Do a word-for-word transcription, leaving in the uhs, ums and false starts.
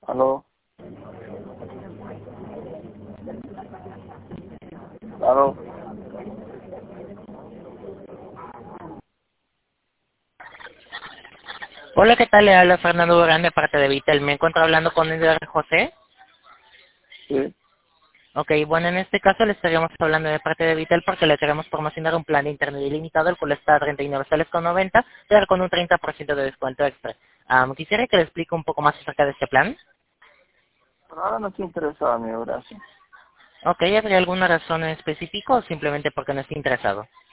Aló. Aló. Hola, ¿qué tal? Le habla Fernando Durán de parte de Vitel. Me encuentro hablando con Edgar José. Sí. Ok, bueno, en este caso le estaríamos hablando de parte de Vitel porque le queremos promocionar un plan de internet ilimitado, el cual está a treinta y nueve soles con noventa, pero con un treinta por ciento de descuento extra. Um, quisiera que le explique un poco más acerca de este plan. Pero ahora no estoy interesado, amigo, gracias. Ok, ¿habría alguna razón en específico o simplemente porque no está interesado?